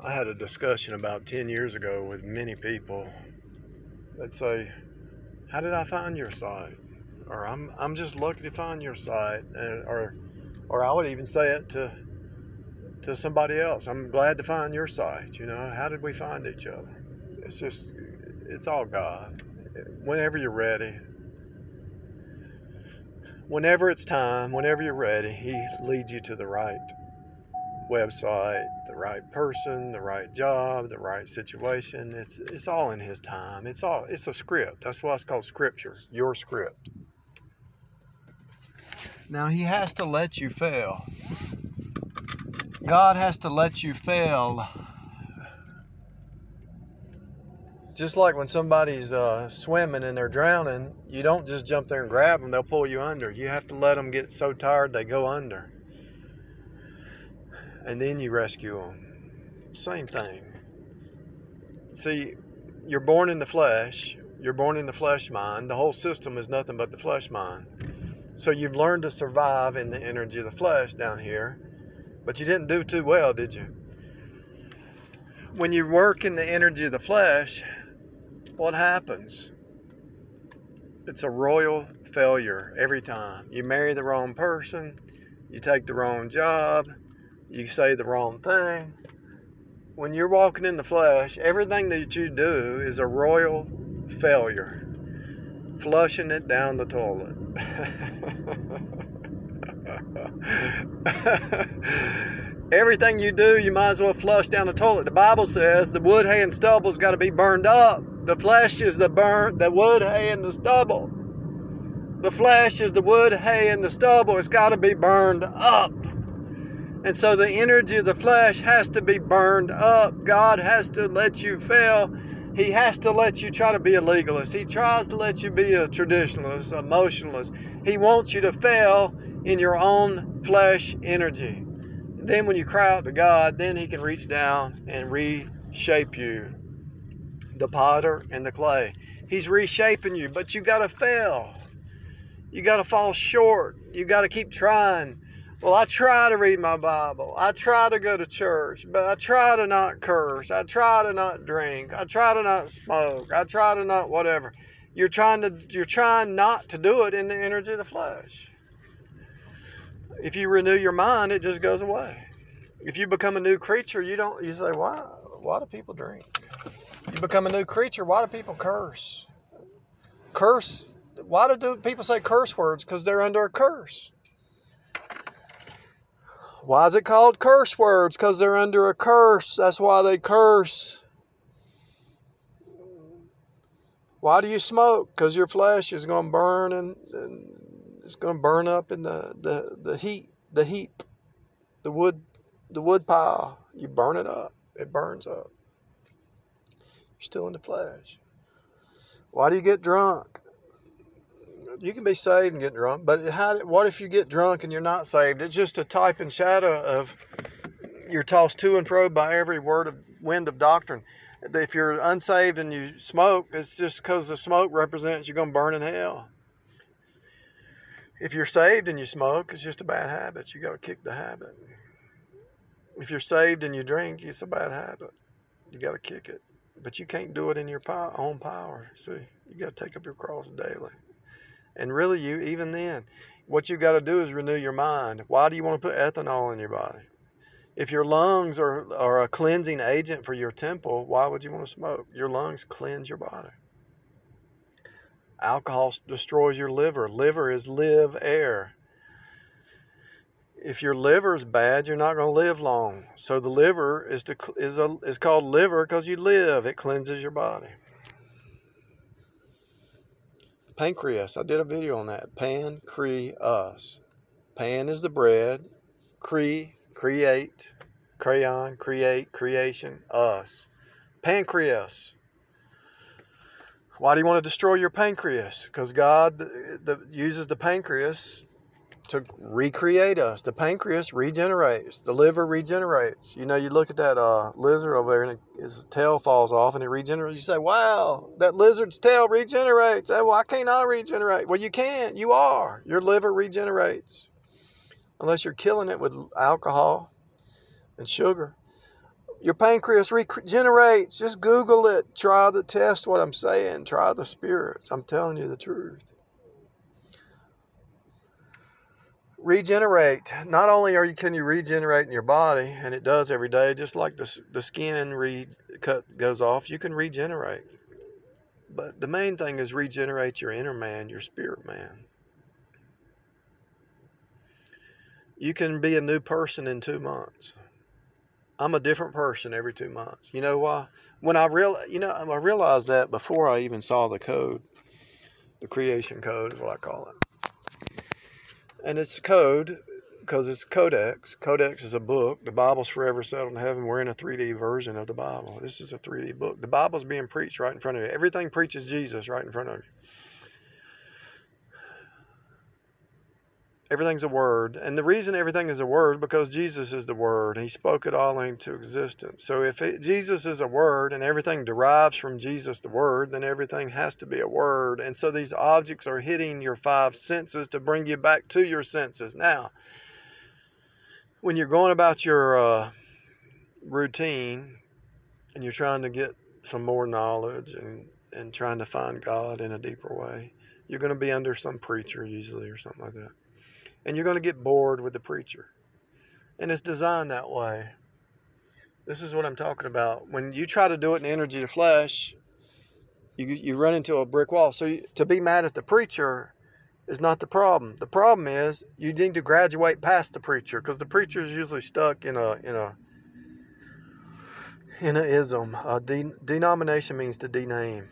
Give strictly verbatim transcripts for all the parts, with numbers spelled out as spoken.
I had a discussion about ten years ago with many people that say, how did I find your site? Or I'm I'm just lucky to find your site. And, or or I would even say it to to somebody else. I'm glad to find your site. You know, how did we find each other? It's just, it's all God. Whenever you're ready, whenever it's time, whenever you're ready, He leads you to the right website, the right person, the right job, the right situation. It's it's all in His time. It's all it's a script. That's why it's called Scripture. Your script. Now He has to let you fail. God has to let you fail. Just like when somebody's uh, swimming and they're drowning, you don't just jump there and grab them. They'll pull you under. You have to let them get so tired they go under. And then you rescue them. Same thing. See, you're born in the flesh. You're born in the flesh mind. The whole system is nothing but the flesh mind. So you've learned to survive in the energy of the flesh down here. But you didn't do too well, did you? When you work in the energy of the flesh, what happens? It's a royal failure every time. You marry the wrong person. You take the wrong job. You say the wrong thing. When you're walking in the flesh, everything that you do is a royal failure. Flushing it down the toilet. Everything you do, you might as well flush down the toilet. The Bible says the wood, hay, and stubble's got to be burned up. The flesh is the burnt, the wood, hay, and the stubble. The flesh is the wood, hay, and the stubble. It's got to be burned up. And so the energy of the flesh has to be burned up. God has to let you fail. He has to let you try to be a legalist. He tries to let you be a traditionalist, emotionalist. He wants you to fail in your own flesh energy. Then when you cry out to God, then He can reach down and reshape you. The potter and the clay. He's reshaping you, but you got to fail. You got to fall short. You got to keep trying. Well, I try to read my Bible. I try to go to church, but I try to not curse. I try to not drink. I try to not smoke. I try to not whatever. You're trying to you're trying not to do it in the energy of the flesh. If you renew your mind, it just goes away. If you become a new creature, you don't you say, why why do people drink? You become a new creature, why do people curse? Curse, why do people say curse words? Because they're under a curse. Why is it called curse words? Because they're under a curse. That's why they curse. Why do you smoke? Because your flesh is going to burn and, and it's going to burn up in the, the, the heat, the heap, the wood, the wood pile. You burn it up. It burns up. You're still in the flesh. Why do you get drunk? You can be saved and get drunk, but how, what if you get drunk and you're not saved? It's just a type and shadow of you're tossed to and fro by every word of wind of doctrine. If you're unsaved and you smoke, it's just because the smoke represents you're going to burn in hell. If you're saved and you smoke, it's just a bad habit. You got to kick the habit. If you're saved and you drink, it's a bad habit. You got to kick it. But you can't do it in your own power. See, you got to take up your cross daily. And really, you even then, what you got to do is renew your mind. Why do you want to put ethanol in your body? If your lungs are, are a cleansing agent for your temple, why would you want to smoke? Your lungs cleanse your body. Alcohol destroys your liver. Liver is live air. If your liver is bad, you're not going to live long. So the liver is to, is a, is called liver because you live. It cleanses your body. Pancreas. I did a video on that. Pancreas. Pan is the bread. Cre, create. Crayon, create, creation. Us. Pancreas. Why do you want to destroy your pancreas? Because God the, the, uses the pancreas to recreate us. The pancreas regenerates. The liver regenerates. You know, you look at that uh, lizard over there and it, his tail falls off and it regenerates. You say, wow, that lizard's tail regenerates. Oh, why can't I regenerate? Well, you can. You are. Your liver regenerates. Unless you're killing it with alcohol and sugar. Your pancreas regenerates. Just Google it. Try the test what I'm saying. Try the spirits. I'm telling you the truth. Regenerate. Not only are you can you regenerate in your body, and it does every day, just like the the skin re cut goes off, you can regenerate. But the main thing is regenerate your inner man, your spirit man. You can be a new person in two months. I'm a different person every two months. You know why? When I real, you know, I realized that before I even saw the code. The creation code is what I call it. And it's a code because it's codex. Codex is a book. The Bible's forever settled in heaven. We're in a three D version of the Bible. This is a three D book. The Bible's being preached right in front of you. Everything preaches Jesus right in front of you. Everything's a word. And the reason everything is a word, because Jesus is the word. He spoke it all into existence. So if it, Jesus is a word and everything derives from Jesus the word, then everything has to be a word. And so these objects are hitting your five senses to bring you back to your senses. Now, when you're going about your uh, routine and you're trying to get some more knowledge and, and trying to find God in a deeper way, you're going to be under some preacher usually or something like that. And you're going to get bored with the preacher. And it's designed that way. This is what I'm talking about. When you try to do it in the energy of flesh, you you run into a brick wall. So you, to be mad at the preacher is not the problem. The problem is you need to graduate past the preacher, because the preacher is usually stuck in a in a in a ism. A de, denomination means to dename.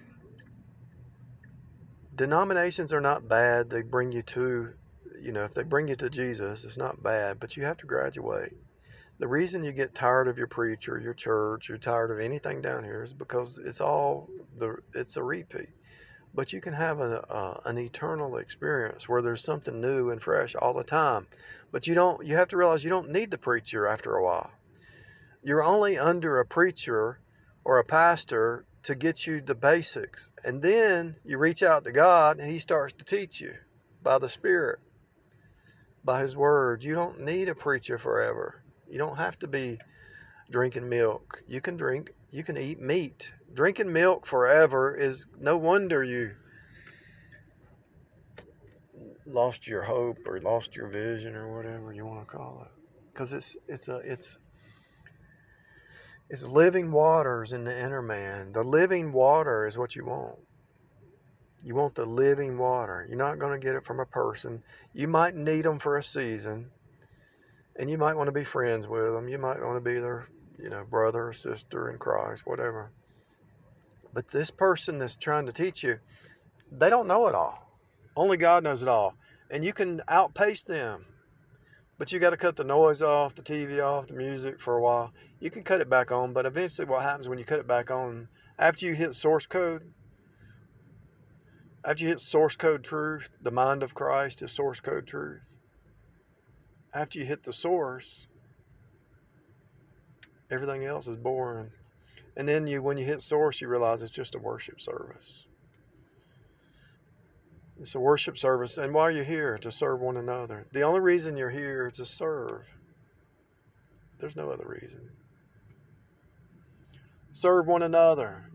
Denominations are not bad. They bring you to You know, if they bring you to Jesus, it's not bad, but you have to graduate. The reason you get tired of your preacher, your church, you're tired of anything down here is because it's all, the it's a repeat. But you can have an, uh, an eternal experience where there's something new and fresh all the time. But you don't, you have to realize you don't need the preacher after a while. You're only under a preacher or a pastor to get you the basics. And then you reach out to God and He starts to teach you by the Spirit. By His word. You don't need a preacher forever. You don't have to be drinking milk. You can drink, you can eat meat. Drinking milk forever is no wonder you lost your hope or lost your vision or whatever you want to call it. Because it's it's a it's it's living waters in the inner man. The living water is what you want. You want the living water. You're not going to get it from a person. You might need them for a season, and you might want to be friends with them. You might want to be their, you know, brother or sister in Christ, whatever. But this person that's trying to teach you, they don't know it all. Only God knows it all. And you can outpace them. But you got to cut the noise off, the T V off, the music for a while. You can cut it back on, but eventually what happens when you cut it back on, after you hit source code, After you hit source code truth, the mind of Christ is source code truth. After you hit the source, everything else is boring. And then you, when you hit source, you realize it's just a worship service. It's a worship service. And why are you here? To serve one another. The only reason you're here is to serve. There's no other reason. Serve one another.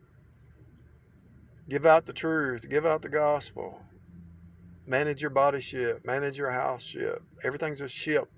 Give out the truth. Give out the gospel. Manage your body ship. Manage your house ship. Everything's a ship.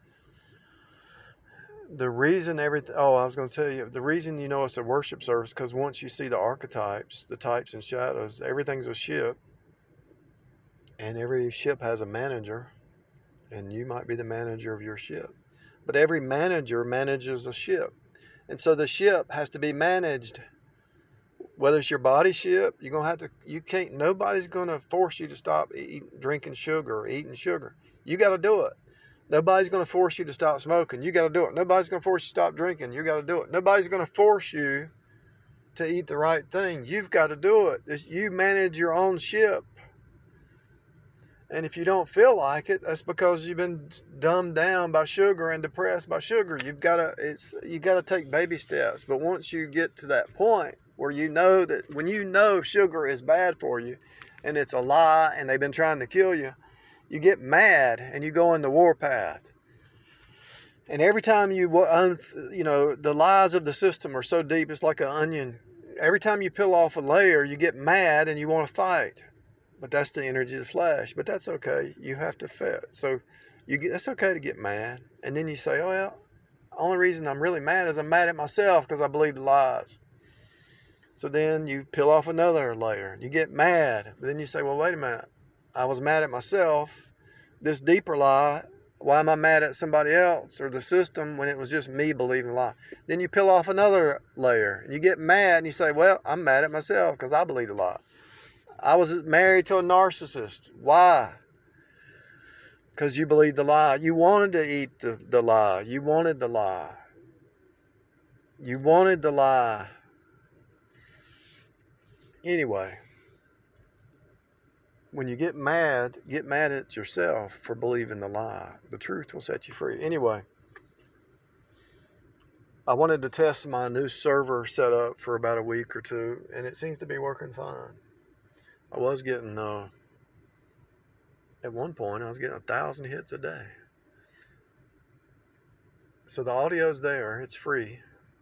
The reason everything, oh, I was going to tell you, the reason you know it's a worship service, because once you see the archetypes, the types and shadows, everything's a ship. And every ship has a manager. And you might be the manager of your ship. But every manager manages a ship. And so the ship has to be managed. Whether it's your body ship, you're going to have to, you can't, nobody's going to force you to stop eating, drinking sugar or eating sugar. You got to do it. Nobody's going to force you to stop smoking. You got to do it. Nobody's going to force you to stop drinking. You got to do it. Nobody's going to force you to eat the right thing. You've got to do it. It's, you manage your own ship. And if you don't feel like it, that's because you've been dumbed down by sugar and depressed by sugar. You've got to, it's, you got to take baby steps. But once you get to that point where you know that, when you know sugar is bad for you and it's a lie and they've been trying to kill you, you get mad and you go on the warpath. And every time you, un, you know, the lies of the system are so deep, it's like an onion. Every time you peel off a layer, you get mad and you want to fight. But that's the energy of the flesh. But that's okay. You have to fit. So you get, that's okay to get mad. And then you say, oh, well, the only reason I'm really mad is I'm mad at myself because I believe the lies. So then you peel off another layer. You get mad. But then you say, well, wait a minute. I was mad at myself. This deeper lie, why am I mad at somebody else or the system when it was just me believing the lie? Then you peel off another layer. And you get mad and you say, well, I'm mad at myself because I believe the lie. I was married to a narcissist. Why? Because you believed the lie. You wanted to eat the, the lie. You wanted the lie. You wanted the lie. Anyway, when you get mad, get mad at yourself for believing the lie. The truth will set you free. Anyway, I wanted to test my new server setup for about a week or two, and it seems to be working fine. I was getting, uh, at one point, I was getting a thousand hits a day. So the audio's there. It's free.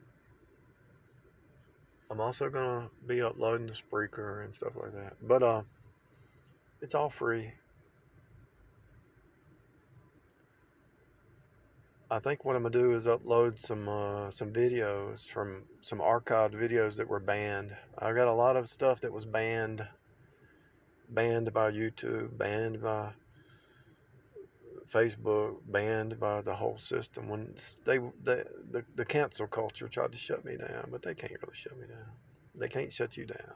I'm also going to be uploading to Spreaker and stuff like that. But uh, it's all free. I think what I'm going to do is upload some uh, some videos from some archived videos that were banned. I got a lot of stuff that was banned. Banned by YouTube, banned by Facebook, banned by the whole system. When they, they the, the cancel culture tried to shut me down, but they can't really shut me down. They can't shut you down.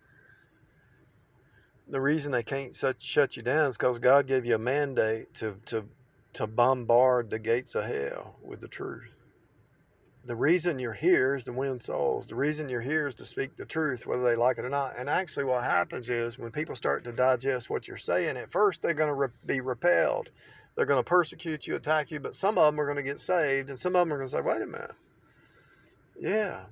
The reason they can't shut, shut you down is because God gave you a mandate to, to, to bombard the gates of hell with the truth. The reason you're here is to win souls. The reason you're here is to speak the truth, whether they like it or not. And actually what happens is when people start to digest what you're saying, at first they're going to re- be repelled. They're going to persecute you, attack you, but some of them are going to get saved, and some of them are going to say, wait a minute. Yeah.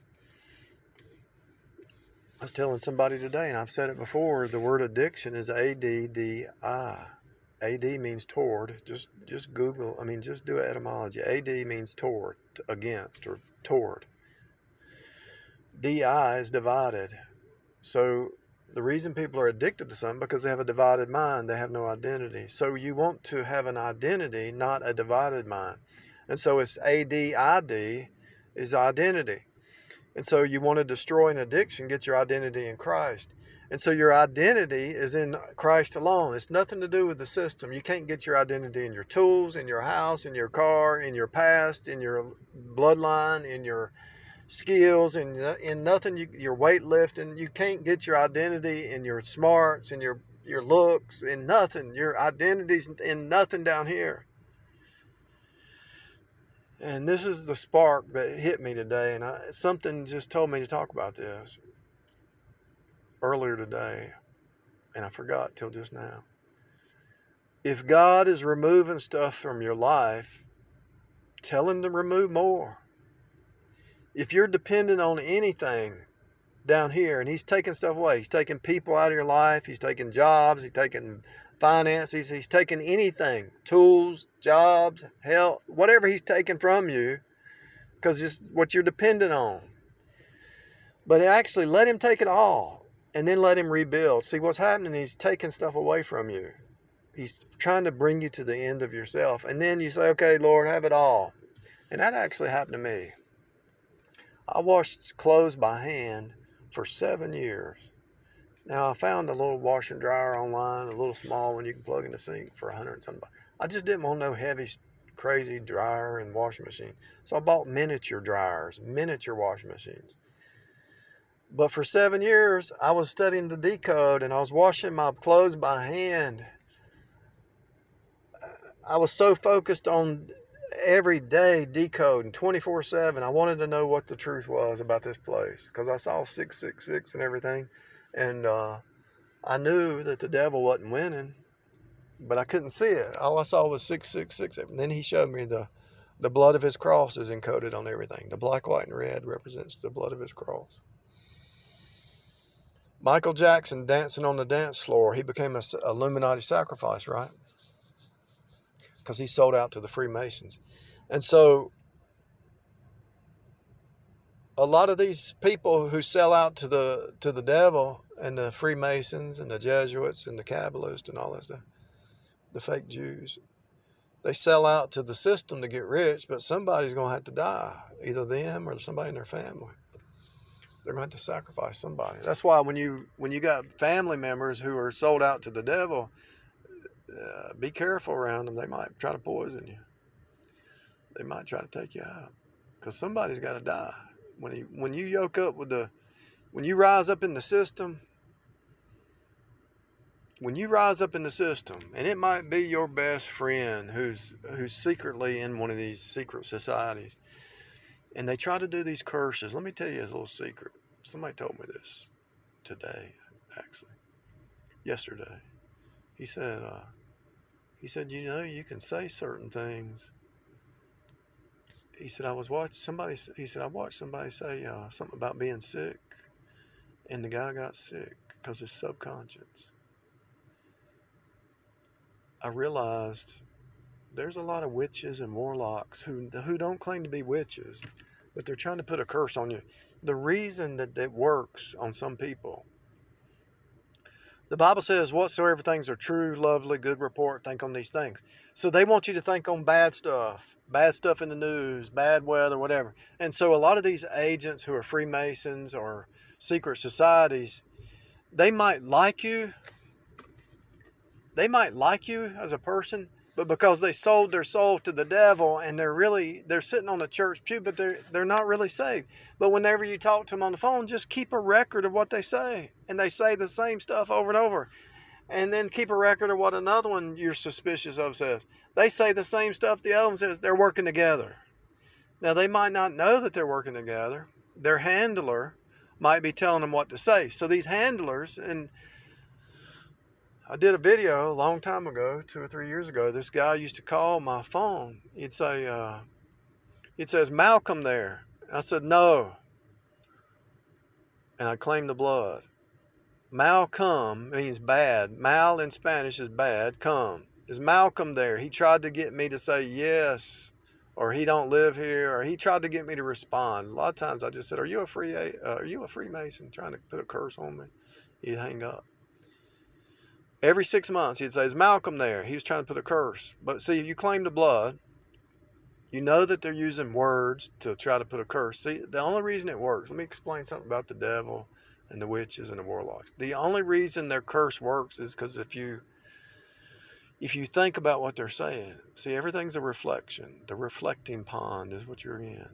I was telling somebody today, and I've said it before, the word addiction is A D D I. A D means toward. Just just Google, I mean, just do etymology. A D means toward, against, or toward. D I is divided. So the reason people are addicted to something because they have a divided mind, they have no identity. So you want to have an identity, not a divided mind. And so it's A D I D is identity. And so you want to destroy an addiction, get your identity in Christ. And so your identity is in Christ alone. It's nothing to do with the system. You can't get your identity in your tools, in your house, in your car, in your past, in your bloodline, in your skills, in, in nothing, you, your weightlifting. You can't get your identity in your smarts, in your, your looks, in nothing. Your identity's in nothing down here. And this is the spark that hit me today, and I, something just told me to talk about this earlier today, and I forgot till just now. If God is removing stuff from your life, tell Him to remove more. If you're dependent on anything down here, and He's taking stuff away, He's taking people out of your life, He's taking jobs, He's taking finances, He's taking anything, tools, jobs, health, whatever He's taking from you, because it's what you're dependent on. But actually, let Him take it all, and then let Him rebuild. See, what's happening, He's taking stuff away from you. He's trying to bring you to the end of yourself. And then you say, okay, Lord, have it all. And that actually happened to me. I washed clothes by hand for seven years. Now, I found a little washer and dryer online, a little small one you can plug in the sink for a hundred and something. I just didn't want no heavy, crazy dryer and washing machine. So I bought miniature dryers, miniature washing machines. But for seven years, I was studying the decode, and I was washing my clothes by hand. I was so focused on every day decoding twenty-four seven. I wanted to know what the truth was about this place, because I saw six six six and everything. And uh, I knew that the devil wasn't winning, but I couldn't see it. All I saw was six six six. And then he showed me the, the blood of his cross is encoded on everything. The black, white, and red represents the blood of his cross. Michael Jackson dancing on the dance floor, he became a Illuminati sacrifice, right? Because he sold out to the Freemasons. And so a lot of these people who sell out to the to the devil and the Freemasons and the Jesuits and the Kabbalists and all that stuff, the fake Jews, they sell out to the system to get rich, but somebody's going to have to die, either them or somebody in their family. They're going to have to sacrifice somebody. That's why when you when you got family members who are sold out to the devil, uh, be careful around them. They might try to poison you. They might try to take you out, because somebody's got to die. When he, when you yoke up with the, when you rise up in the system, when you rise up in the system, and it might be your best friend who's who's secretly in one of these secret societies, and they try to do these curses. Let me tell you a little secret. Somebody told me this today, actually, yesterday. He said, uh, he said, you know, you can say certain things. He said, I was watching somebody, he said, I watched somebody say uh, something about being sick, and the guy got sick because his subconscious. I realized there's a lot of witches and warlocks who who don't claim to be witches, but they're trying to put a curse on you. The reason that it works on some people, the Bible says, whatsoever things are true, lovely, good report, think on these things. So they want you to think on bad stuff, bad stuff in the news, bad weather, whatever. And so a lot of these agents who are Freemasons or secret societies, they might like you. They might like you as a person, but because they sold their soul to the devil and they're really, they're sitting on the church pew, but they're, they're not really saved. But whenever you talk to them on the phone, just keep a record of what they say. And they say the same stuff over and over. And then keep a record of what another one you're suspicious of says. They say the same stuff the other one says. They're working together. Now, they might not know that they're working together. Their handler might be telling them what to say. So these handlers, and I did a video a long time ago, two or three years ago. This guy used to call my phone. He'd say, uh, he'd say, is Malcolm there? I said, no. And I claimed the blood. Malcolm means bad. Mal in Spanish is bad. Come. Is Malcolm there? He tried to get me to say yes, or he don't live here, or he tried to get me to respond. A lot of times I just said, are you a free, uh, are you a Freemason trying to put a curse on me? He'd hang up. Every six months he'd say, is Malcolm there? He was trying to put a curse. But see, if you claim the blood, you know that they're using words to try to put a curse. See, the only reason it works, let me explain something about the devil and the witches and the warlocks. The only reason their curse works is because if you if you think about what they're saying, see, everything's a reflection. The reflecting pond is what you're in.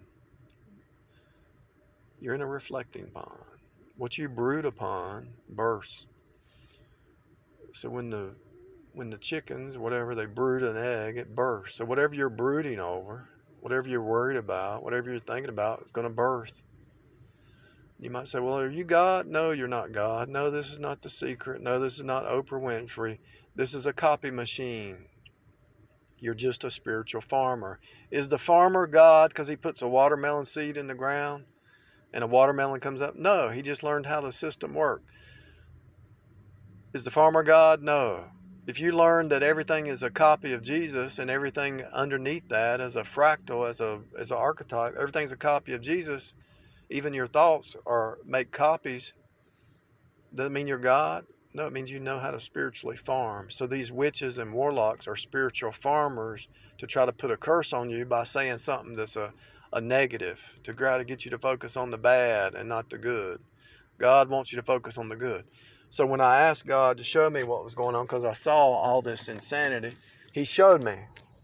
You're in a reflecting pond. What you brood upon bursts. So when the when the chickens, whatever, they brood an egg, it bursts. So whatever you're brooding over, whatever you're worried about, whatever you're thinking about, it's going to birth. You might say, well, are you God? No, you're not God. No, this is not The Secret. No, this is not Oprah Winfrey. This is a copy machine. You're just a spiritual farmer. Is the farmer God because he puts a watermelon seed in the ground and a watermelon comes up? No, he just learned how the system worked. Is the farmer God? No. If you learn that everything is a copy of Jesus and everything underneath that as a fractal, as a as an archetype, everything's a copy of Jesus, even your thoughts are make copies, does it mean you're God? No, it means you know how to spiritually farm. So these witches and warlocks are spiritual farmers to try to put a curse on you by saying something that's a, a negative, to try to get you to focus on the bad and not the good. God wants you to focus on the good. So when I asked God to show me what was going on, because I saw all this insanity, he showed me.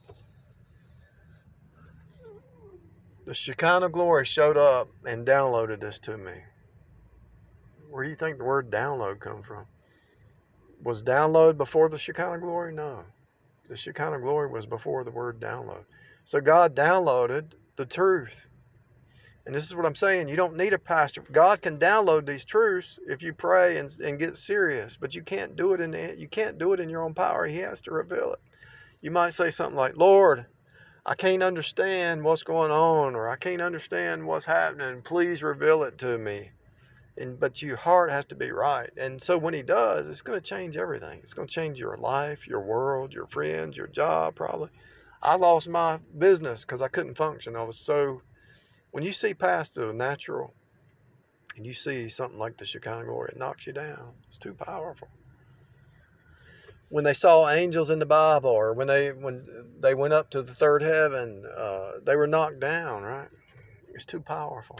The Shekinah glory showed up and downloaded this to me. Where do you think the word download come from? Was download before the Shekinah glory? No. The Shekinah glory was before the word download. So God downloaded the truth. And this is what I'm saying. You don't need a pastor. God can download these truths if you pray and, and get serious, but you can't do it in the, you can't do it in your own power. He has to reveal it. You might say something like, Lord, I can't understand what's going on, or I can't understand what's happening. Please reveal it to me. And but your heart has to be right. And so when he does, it's going to change everything. It's going to change your life, your world, your friends, your job, probably. I lost my business because I couldn't function. I was so, when you see past the natural and you see something like the Shekinah glory, it knocks you down. It's too powerful. When they saw angels in the Bible, or when they when they went up to the third heaven, uh, they were knocked down, right? It's too powerful.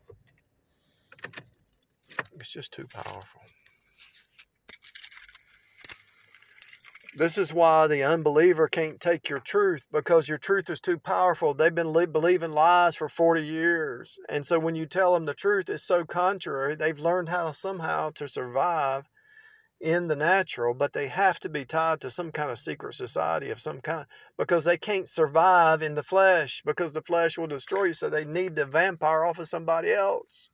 It's just too powerful. This is why the unbeliever can't take your truth, because your truth is too powerful. They've been li- believing lies for forty years. And so when you tell them the truth, it's so contrary. They've learned how somehow to survive in the natural, but they have to be tied to some kind of secret society of some kind, because they can't survive in the flesh, because the flesh will destroy you. So they need the vampire off of somebody else.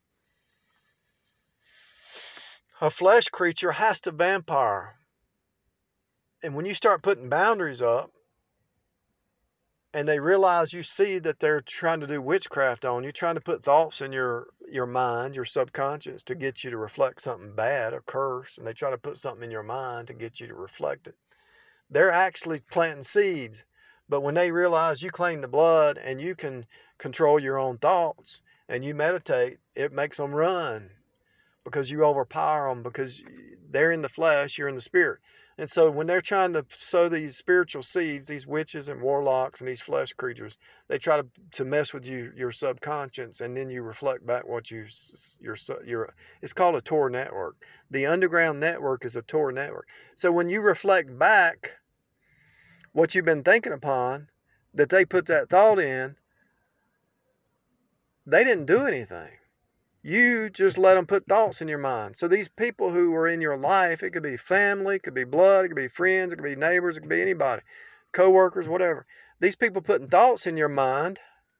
A flesh creature has to vampire. And when you start putting boundaries up, and they realize, you see that they're trying to do witchcraft on you, trying to put thoughts in your, your mind, your subconscious, to get you to reflect something bad, a curse, and they try to put something in your mind to get you to reflect it. They're actually planting seeds. But when they realize you claim the blood and you can control your own thoughts and you meditate, it makes them run, because you overpower them, because they're in the flesh, you're in the spirit. And so when they're trying to sow these spiritual seeds, these witches and warlocks and these flesh creatures, they try to, to mess with you, your subconscious, and then you reflect back what you, your, your, it's called a Tor network. The underground network is a Tor network. So when you reflect back what you've been thinking upon, that they put that thought in, they didn't do anything. You just let them put thoughts in your mind. So these people who are in your life, it could be family, it could be blood, it could be friends, it could be neighbors, it could be anybody, co-workers, whatever. These people putting thoughts in your mind,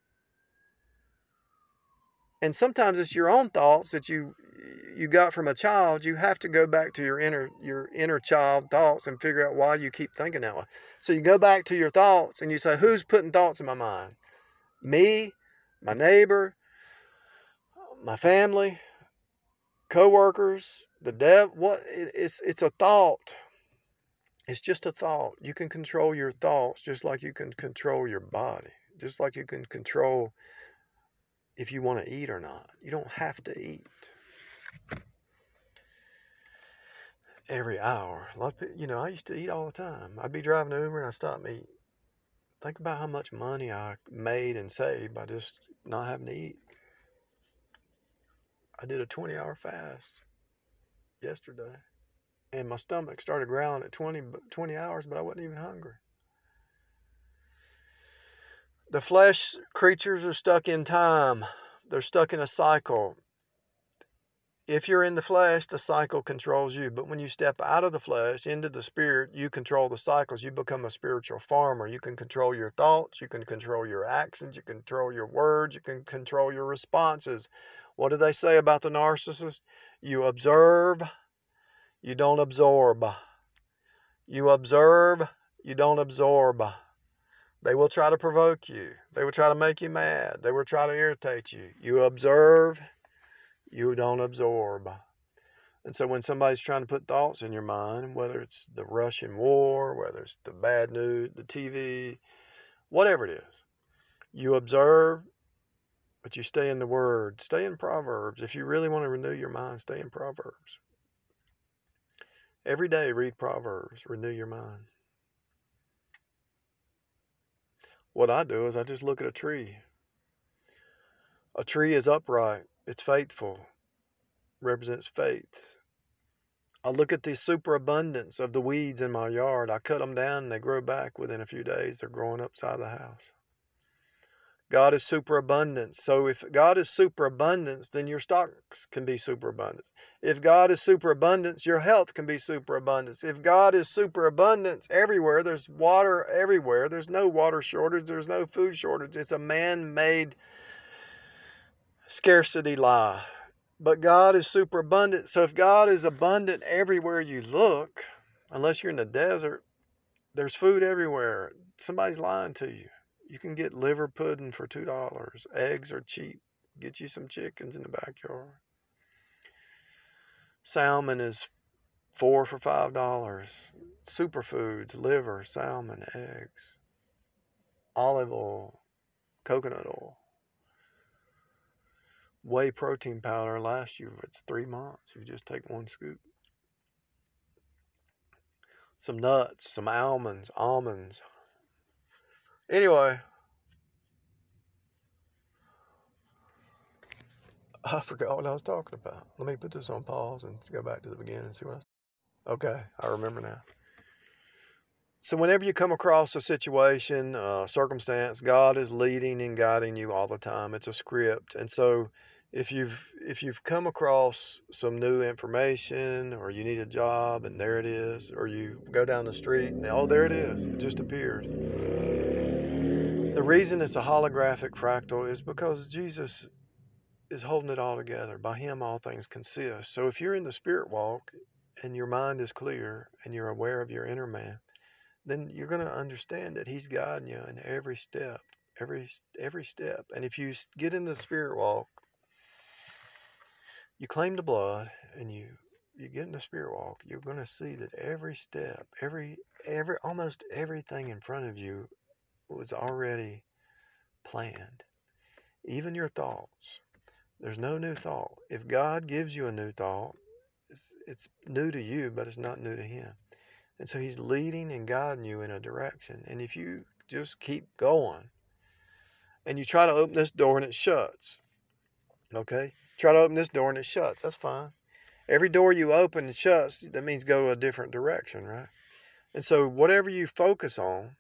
and sometimes it's your own thoughts that you you got from a child. You have to go back to your inner your inner child thoughts and figure out why you keep thinking that way. So you go back to your thoughts and you say, who's putting thoughts in my mind? Me, my neighbor, my family, co-workers, the devil. What it's it's a thought. It's just a thought. You can control your thoughts just like you can control your body, just like you can control if you want to eat or not. You don't have to eat every hour. A lot of people, you know, I used to eat all the time. I'd be driving Uber and I'd stop and eat. Think about how much money I made and saved by just not having to eat. I did a twenty hour fast yesterday, and my stomach started growling at twenty, twenty hours, but I wasn't even hungry. The flesh creatures are stuck in time. They're stuck in a cycle. If you're in the flesh, the cycle controls you. But when you step out of the flesh into the spirit, you control the cycles. You become a spiritual farmer. You can control your thoughts. You can control your actions. You can control your words. You can control your responses. What do they say about the narcissist? You observe, you don't absorb. You observe, you don't absorb. They will try to provoke you. They will try to make you mad. They will try to irritate you. You observe, you don't absorb. And so when somebody's trying to put thoughts in your mind, whether it's the Russian war, whether it's the bad news, the T V, whatever it is, you observe, but you stay in the Word. Stay in Proverbs. If you really want to renew your mind, stay in Proverbs. Every day read Proverbs. Renew your mind. What I do is I just look at a tree. A tree is upright. It's faithful. Represents faith. I look at the superabundance of the weeds in my yard. I cut them down and they grow back within a few days. They're growing upside the house. God is superabundance. So if God is superabundance, then your stocks can be superabundance. If God is superabundance, your health can be superabundance. If God is superabundance everywhere, there's water everywhere. There's no water shortage. There's no food shortage. It's a man-made scarcity lie. But God is superabundant. So if God is abundant everywhere you look, unless you're in the desert, there's food everywhere. Somebody's lying to you. You can get liver pudding for two dollars. Eggs are cheap. Get you some chickens in the backyard. Salmon is four for five dollars. Superfoods, liver, salmon, eggs. olive oil, coconut oil. Whey protein powder lasts you, if it's three months. You just take one scoop. Some nuts, some almonds, almonds. Anyway, I forgot what I was talking about. Let me put this on pause and go back to the beginning and see what I was. Okay, I remember now. So whenever you come across a situation, a circumstance, God is leading and guiding you all the time. It's a script. And so if you've if you've come across some new information, or you need a job and there it is, or you go down the street and oh, there it is, it just appeared. The reason it's a holographic fractal is because Jesus is holding it all together. By him all things consist. So if you're in the spirit walk and your mind is clear and you're aware of your inner man, then you're going to understand that he's guiding you in every step, every every step. And if you get in the spirit walk, you claim the blood, and you you get in the spirit walk, you're going to see that every step, every every almost everything in front of you was already planned. Even your thoughts. There's no new thought. If God gives you a new thought, it's, it's new to you, but it's not new to him. And so he's leading and guiding you in a direction. And if you just keep going, and you try to open this door and it shuts, okay? Try to open this door and it shuts. That's fine. Every door you open and shuts, that means go a different direction, right? And so whatever you focus on,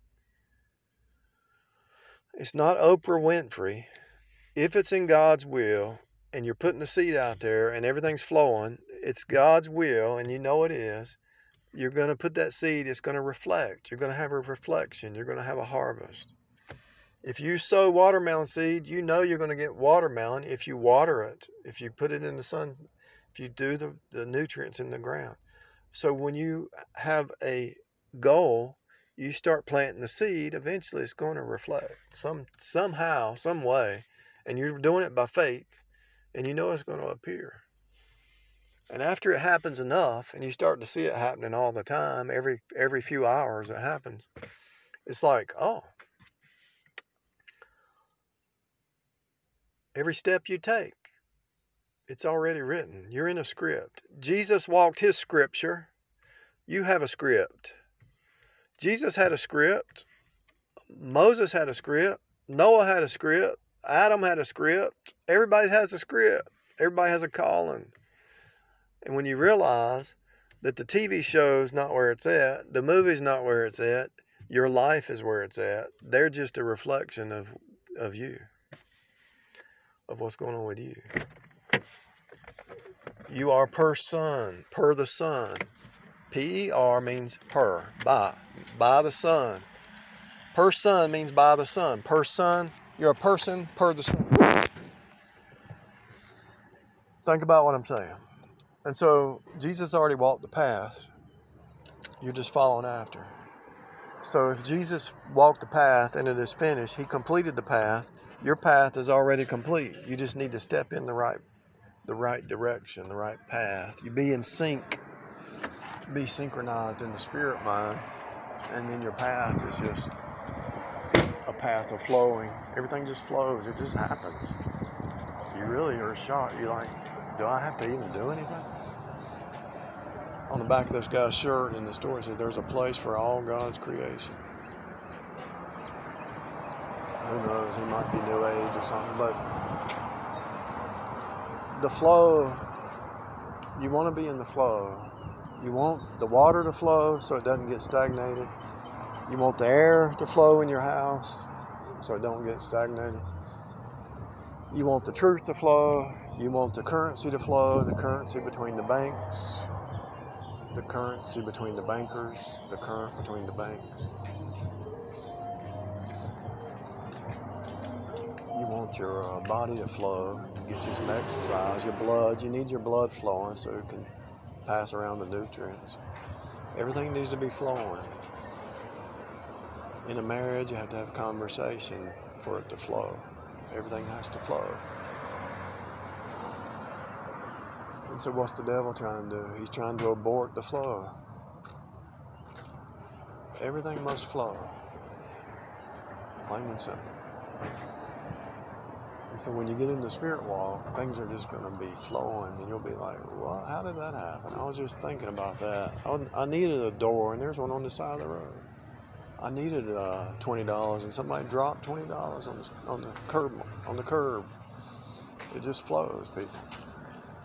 it's not Oprah Winfrey. If it's in God's will and you're putting the seed out there and everything's flowing, it's God's will and you know it is, you're going to put that seed, it's going to reflect. You're going to have a reflection. You're going to have a harvest. If you sow watermelon seed, you know you're going to get watermelon if you water it, if you put it in the sun, if you do the, the nutrients in the ground. So when you have a goal, you start planting the seed, eventually it's going to reflect some somehow, some way, and you're doing it by faith, and you know it's going to appear. And after it happens enough, and you start to see it happening all the time, every every few hours it happens, it's like, oh, every step you take, it's already written. You're in a script. Jesus walked his scripture. You have a script. Jesus had a script. Moses had a script. Noah had a script. Adam had a script. Everybody has a script. Everybody has a calling. And when you realize that the T V show's not where it's at, the movie's not where it's at, your life is where it's at, they're just a reflection of, of you, of what's going on with you. You are per son, per the Son. P E R means per, by, by the Son. Per son means by the Son. Per son, you're a person per the Son. Think about what I'm saying. And so Jesus already walked the path. You're just following after. So if Jesus walked the path and it is finished, he completed the path, your path is already complete. You just need to step in the right the right direction, the right path. You be in sync, be synchronized in the spirit mind, and then your path is just a path of flowing. Everything just flows. It just happens. You really are shocked. You're like, do I have to even do anything? On the back of this guy's shirt in the story, it says there's a place for all God's creation. Who knows? He might be New Age or something, but the flow, you want to be in the flow. You want the water to flow so it doesn't get stagnated. You want the air to flow in your house so it don't get stagnated. You want the truth to flow. You want the currency to flow, the currency between the banks, the currency between the bankers, the current between the banks. You want your uh, body to flow, get you some exercise, your blood. You need your blood flowing so it can pass around the nutrients. Everything needs to be flowing. In a marriage, you have to have conversation for it to flow. Everything has to flow. And so what's the devil trying to do? He's trying to abort the flow. Everything must flow. plain and simple. And so when you get into spirit walk, things are just going to be flowing, and you'll be like, well, how did that happen? I was just thinking about that. I, I needed a door, and there's one on the side of the road. I needed uh, twenty dollars, and somebody dropped twenty dollars on the, on the curb, on the curb. It just flows, people.